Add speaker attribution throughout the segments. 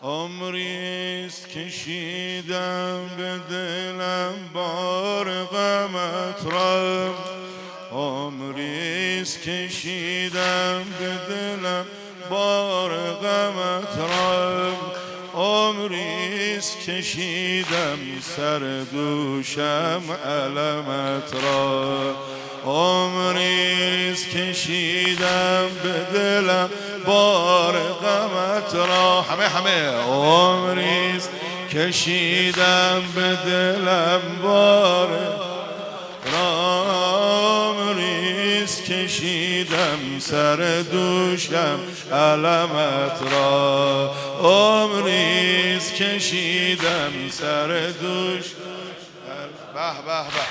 Speaker 1: عمریست کشیدم به دلم بار غمت را، عمریست کشیدم به دلم بار غمت را، عمریست کشیدم سر دوشم علمت را، عمریست کشیدم به دلم بار غمت را، همه عمریست کشیدم به دلم بار را، عمریست کشیدم سر دوشم علمت را، عمریست کشیدم سر دوش به به به،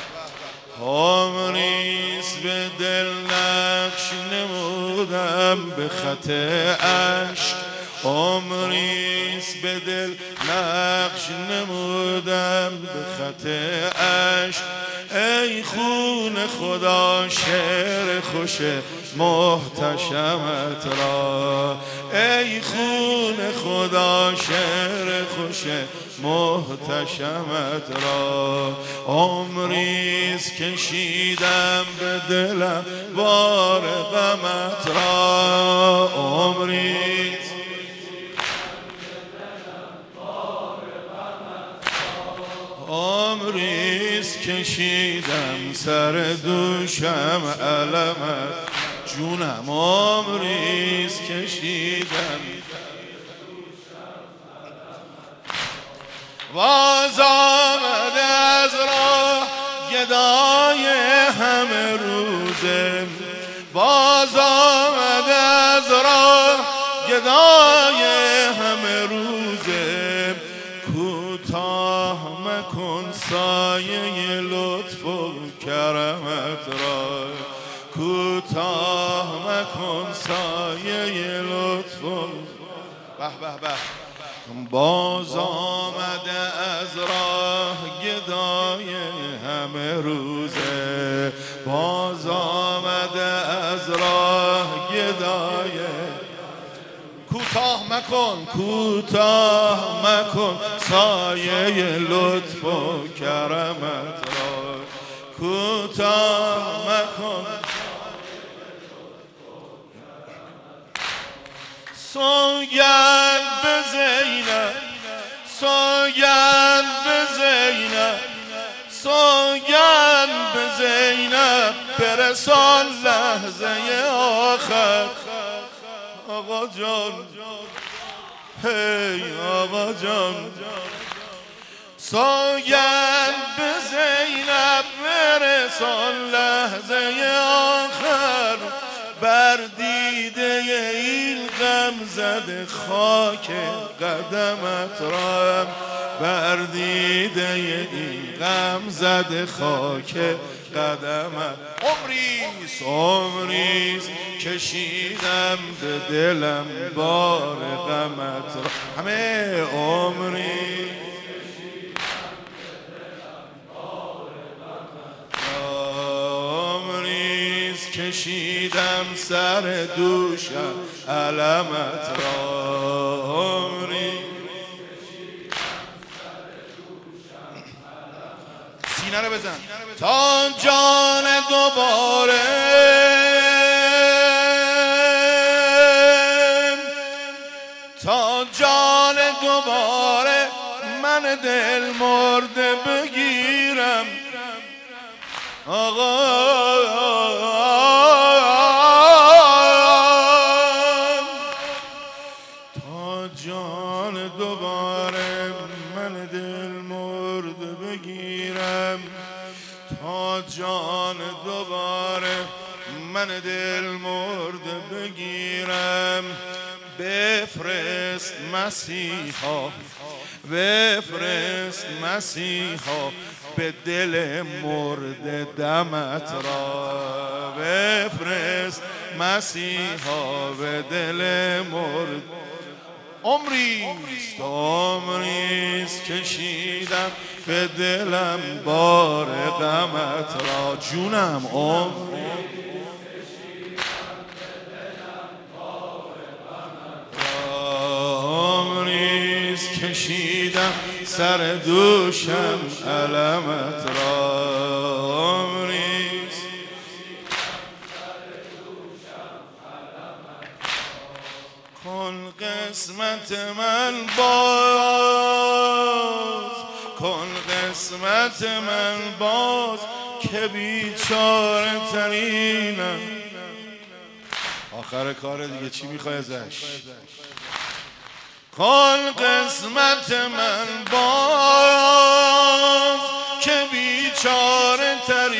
Speaker 1: عمریست به دل نقش نمودم به خط عشق، عمریست به دل نقش نمودم به خط عشق، ای خون خدا شعر خوش محتشمت را، ای خون خدا شعر خوش محتشمت را، عمریست کشیدم به دلم بار غمت را، عمریست عمریست کشیدم سر دوشم علمت، جونم عمریست کشیدم باز آمده از راه گدای همه روزه، باز آمده از راه گدای همه روزه، کوتاه مکن سایه لطف و کرمت را، کوتاه مکن سایه لطف و به به به، باز آمده از راه گدای همه روزه، باز آمده از راه گدای، کوتاه مکن کوتاه مکن سایه لطف و کرمت را، کوتاه مکن سوگند به زینب، سوگند به زینب، سوگند به زینب، برسان لحظه آخر، آقا جان هی آقا جان، سوگند به زینب برسان لحظه آخر، بر دیده این غم زده خاک قدمت را، بر دیده این غم زده خاک قدمت، عمریست عمریست کشیدم به دلم بار غمت را، همه عمریست کشیدم سر دوشم علمت را، سینه رو بزن تا جان دوباره، تا جان دوباره من دل مرده بگیرم، آقا تا جان دوباره من دل مرده بگیرم، تا جان دوباره من دل مرده بگیرم، بفرست مسیحا بفرست مسیحا به دل مرده دمت را، بفرست مسیحا به دل مرده، عمریست عمریست کشیدم به دلم بار غمت را، جونم عمریست کشیدم به دلم بار غمت را، عمریست کشیدم سر دوشم علمت را ریز. کن قسمت من باز، کن قسمت من باز که بیچاره ترینم. آخر کار دیگه چی میخوای ازش؟ کن قسمت من باز که بیچاره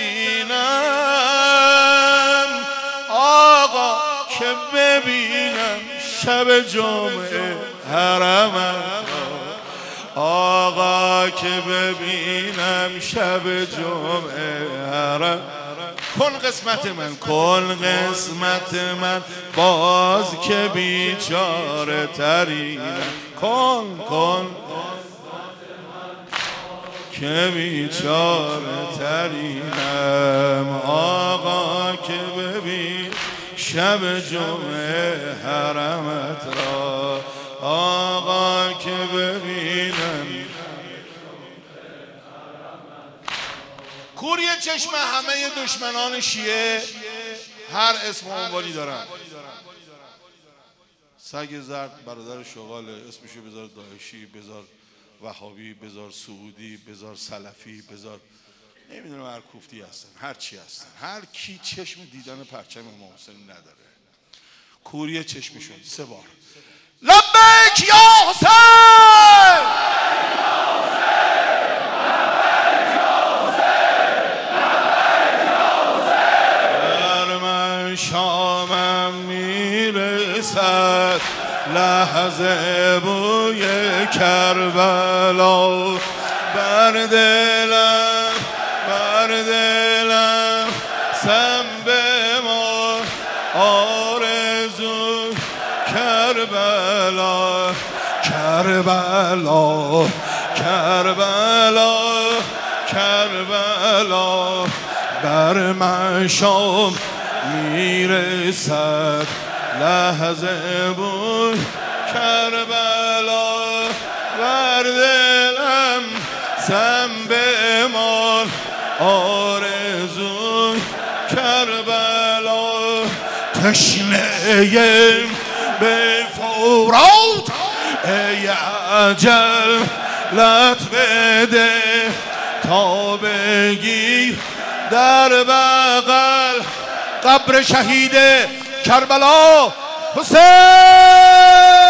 Speaker 1: ترینم. آقا که ببینم شب جمعه حرمت را، آقا که ببینم شب جمعه حرم. کن قسمت من، کن قسمت من باز که بیچاره ترینم. کن که بیچاره ترینم. آقا که ببین شب جمعه حرمت را، آقا که ببینم. کوری چشم همه دشمنان شیعه هر اسم و عنوانی دارن. سگ زرد برادر شغاله، اسمشو بذار داعشی، بذار وهابی، بذار سعودی، بذار سلفی، بذار نمیدونم هر کوفتی هستن، هر چی هستن. هر کی چشم دیدن پرچم امام حسین نداره. کوری چشمشون 3 بار لبیک یا حسین، شامم میرسد لحظه بوی کربلا. بر دلم سم بمان آرزو کربلا. کربلا بر من شام میرسد لحظه بود کربلا. بر دلم سم بمان آرزو کربلا. تشنه به فورات ای عجل لط بده تا بگی در بغل قبر شهید کربلا حسین.